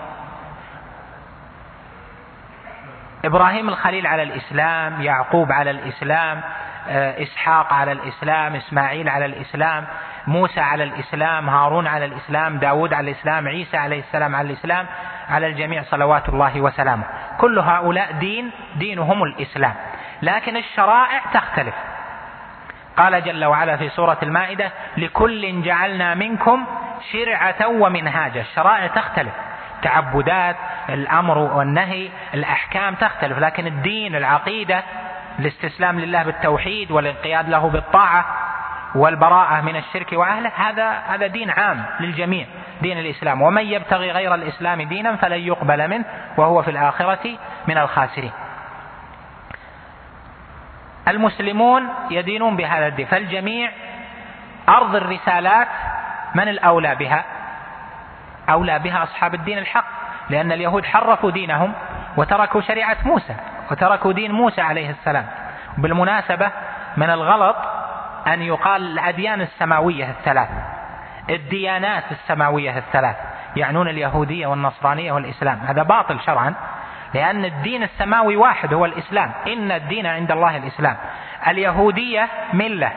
إبراهيم الخليل على الإسلام، يعقوب على الإسلام، إسحاق على الإسلام، إسماعيل على الإسلام، موسى على الإسلام، هارون على الإسلام، داود على الإسلام، عيسى عليه السلام على الإسلام، على الجميع صلوات الله وسلامه. كل هؤلاء دين دينهم الإسلام، لكن الشرائع تختلف. قال جل وعلا في سورة المائدة: لكل جعلنا منكم شرعة ومنهاجا. الشرائع تختلف، تعبدات، الأمر والنهي، الأحكام تختلف، لكن الدين، العقيدة، الاستسلام لله بالتوحيد والانقياد له بالطاعة والبراءة من الشرك وأهله، هذا هذا دين عام للجميع، دين الإسلام. ومن يبتغي غير الإسلام دينا فلن يقبل منه وهو في الآخرة من الخاسرين. المسلمون يدينون بهذا الدين، فالجميع أرض الرسالات من الأولى بها؟ أولى بها أصحاب الدين الحق، لأن اليهود حرفوا دينهم وتركوا شريعة موسى وتركوا دين موسى عليه السلام. بالمناسبة من الغلط أن يقال الأديان السماوية الثلاث، الديانات السماوية الثلاث، يعنون اليهودية والنصرانية والإسلام. هذا باطل شرعا، لأن الدين السماوي واحد هو الإسلام، إن الدين عند الله الإسلام. اليهودية ملة،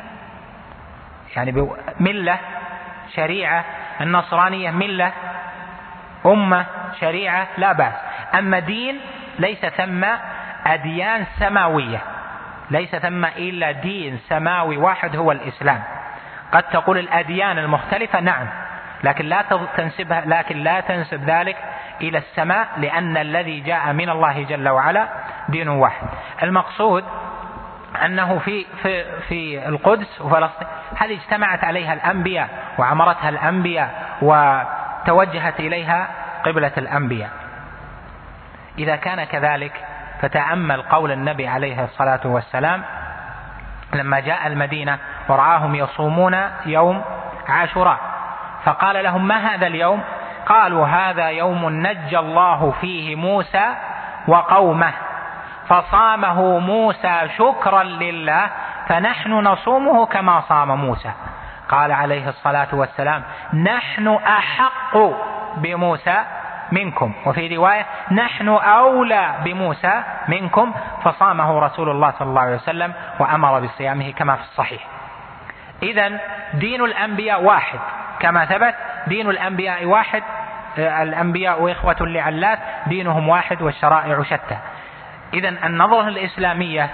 يعني ملة شريعة، النصرانية ملة أمة شريعة لا بأس. أما دين ليس ثم أديان سماوية، ليس ثم إلا دين سماوي واحد هو الإسلام. قد تقول الأديان المختلفة نعم، لكن لا تنسبها لكن لا تنسب ذلك إلى السماء، لأن الذي جاء من الله جل وعلا دين واحد. المقصود أنه في في في القدس وفلسطين هذه اجتمعت عليها الأنبياء وعمرتها الأنبياء وتوجهت إليها قبلة الأنبياء. إذا كان كذلك فتأمل قول النبي عليه الصلاة والسلام لما جاء المدينة ورآهم يصومون يوم عاشوراء، فقال لهم: ما هذا اليوم؟ قالوا: هذا يوم نجى الله فيه موسى وقومه، فصامه موسى شكرا لله، فنحن نصومه كما صام موسى. قال عليه الصلاة والسلام: نحن أحق بموسى منكم، وفي رواية: نحن أولى بموسى منكم، فصامه رسول الله صلى الله عليه وسلم وأمر بصيامه كما في الصحيح. إذن دين الأنبياء واحد كما ثبت، دين الأنبياء واحد، الأنبياء إخوة لعلات، دينهم واحد والشرائع شتى. إذن النظرة الإسلامية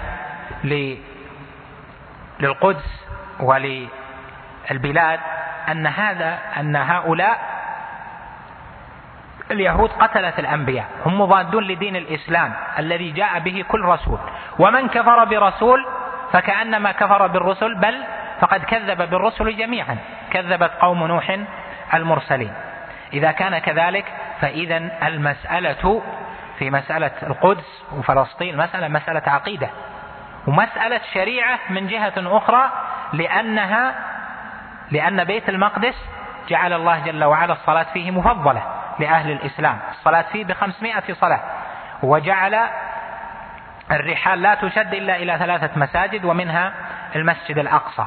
للقدس وللبلاد أن هذا أن هؤلاء اليهود قتلت الأنبياء، هم مضادون لدين الإسلام الذي جاء به كل رسول، ومن كفر برسول فكأنما كفر بالرسل، بل فقد كذب بالرسل جميعا، كذبت قوم نوح المرسلين. إذا كان كذلك فإذا المسألة في مسألة القدس وفلسطين مسألة مسألة عقيدة ومسألة شريعة من جهة أخرى، لأنها لأن بيت المقدس جعل الله جل وعلا الصلاة فيه مفضلة لأهل الإسلام، الصلاة فيه بخمسمائة صلاة، وجعل الرحال لا تشد إلا إلى ثلاثة مساجد ومنها المسجد الأقصى.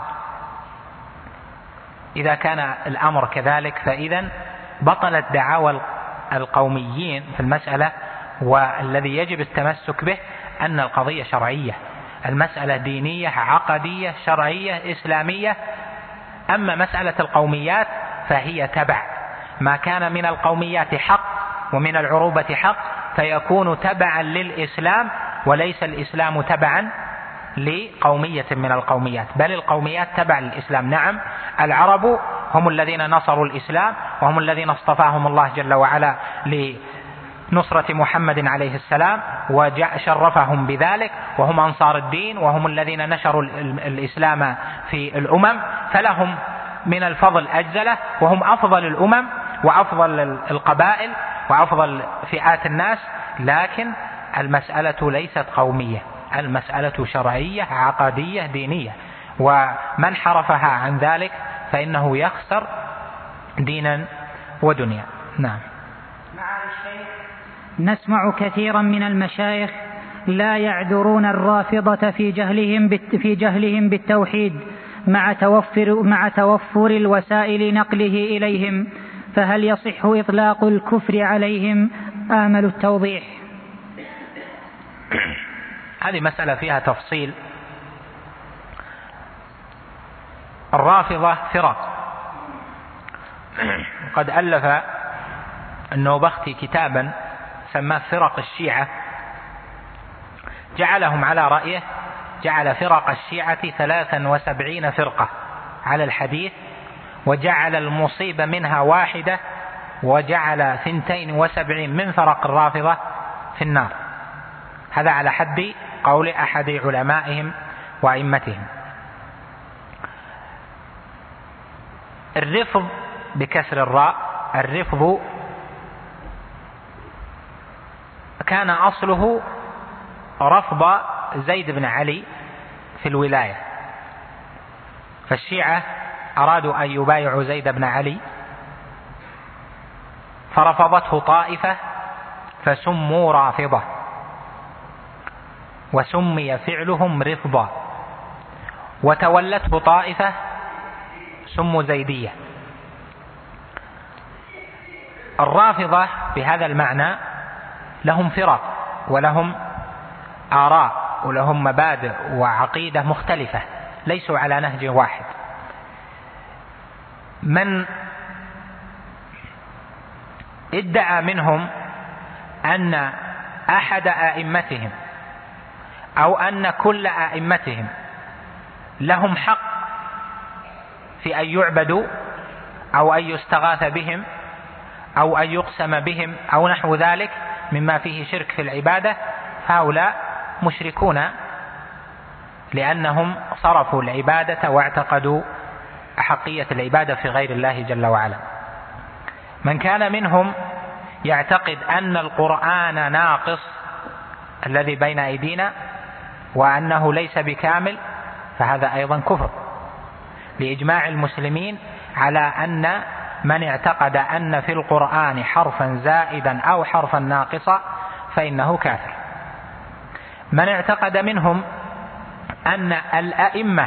إذا كان الأمر كذلك فإذا بطلت دعاوى القوميين في المسألة، والذي يجب التمسك به أن القضية شرعية، المسألة دينية عقدية شرعية إسلامية. أما مسألة القوميات فهي تبع، ما كان من القوميات حق ومن العروبة حق فيكون تبعا للإسلام، وليس الإسلام تبعا لقومية من القوميات، بل القوميات تبع للإسلام. نعم، العرب هم الذين نصروا الإسلام، وهم الذين اصطفاهم الله جل وعلا لنصرة محمد عليه السلام وشرفهم بذلك، وهم أنصار الدين، وهم الذين نشروا الإسلام في الأمم، فلهم من الفضل أجزله، وهم أفضل الأمم وأفضل القبائل وأفضل فئات الناس. لكن المسألة ليست قومية، المسألة شرعية عقدية دينية، ومن حرفها عن ذلك فإنه يخسر دينا ودنيا. نعم. نسمع كثيرا من المشايخ لا يعذرون الرافضة في جهلهم في جهلهم بالتوحيد مع توفر مع توفر الوسائل نقله إليهم، فهل يصح إطلاق الكفر عليهم؟ آمل التوضيح. هذه مسألة فيها تفصيل. الرافضة فرق، قد ألف النوبختي كتابا سماه فرق الشيعة، جعلهم على رأيه، جعل فرق الشيعة ثلاثا وسبعين فرقة على الحديث، وجعل المصيبة منها واحدة، وجعل ثنتين وسبعين من فرق الرافضة في النار. هذا على حد قول أحد علمائهم وأئمتهم. الرفض بكسر الراء، الرفض كان أصله رفض زيد بن علي في الولاية. فالشيعة أرادوا أن يبايعوا زيد بن علي فرفضته طائفة فسموا رافضة، وسمي فعلهم رفضا، وتولته طائفة سموا زيدية. الرافضة بهذا المعنى لهم فرق ولهم آراء ولهم مبادئ وعقيدة مختلفة، ليسوا على نهج واحد. من ادعى منهم أن أحد أئمتهم أو أن كل أئمتهم لهم حق في أن يعبدوا أو أن يستغاث بهم أو أن يقسم بهم أو نحو ذلك مما فيه شرك في العبادة، فهؤلاء مشركون، لأنهم صرفوا العبادة واعتقدوا أحقية العبادة في غير الله جل وعلا. من كان منهم يعتقد أن القرآن ناقص الذي بين أيدينا وأنه ليس بكامل، فهذا أيضا كفر، لإجماع المسلمين على أن من اعتقد أن في القرآن حرفا زائدا أو حرفا ناقصا فإنه كافر. من اعتقد منهم أن الأئمة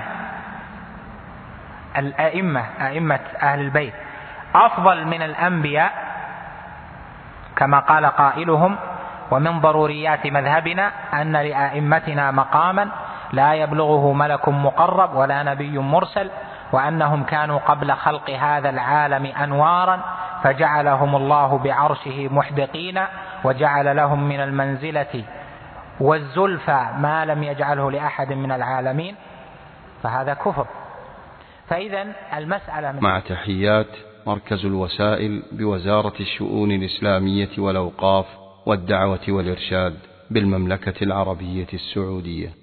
الأئمة أئمة أهل البيت أفضل من الأنبياء، كما قال قائلهم: ومن ضروريات مذهبنا أن لأئمتنا مقاما لا يبلغه ملك مقرب ولا نبي مرسل، وأنهم كانوا قبل خلق هذا العالم أنوارا فجعلهم الله بعرشه محدقين وجعل لهم من المنزلة والزلفى ما لم يجعله لأحد من العالمين، فهذا كفر. فإذا المسألة من مع تحيات مركز الوسائل بوزارة الشؤون الإسلامية والأوقاف والدعوة والإرشاد بالمملكة العربية السعودية.